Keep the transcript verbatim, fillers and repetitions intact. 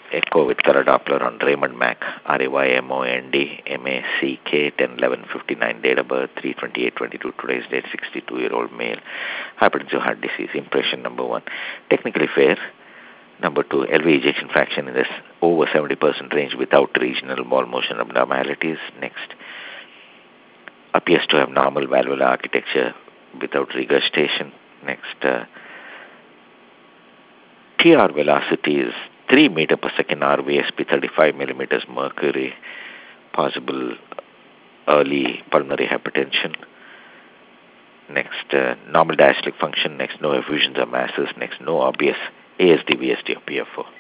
echo with color Doppler on Raymond Mack, R A Y M O N D M A C K, ten eleven fifty-nine, date of birth, three twenty-eight twenty-two, today's date, sixty-two-year-old male, hypertensive heart disease, impression number one, technically fair. Number two, L V ejection fraction in this over seventy percent range without regional ball motion abnormalities. Next, appears to have normal valvular architecture without regurgitation. Next, uh, T R velocity is three meter per second R V S P thirty-five millimeters mercury, possible early pulmonary hypertension. Next, uh, normal diastolic function. Next, no effusions or masses. Next, no obvious A S D, V S D, or P F O.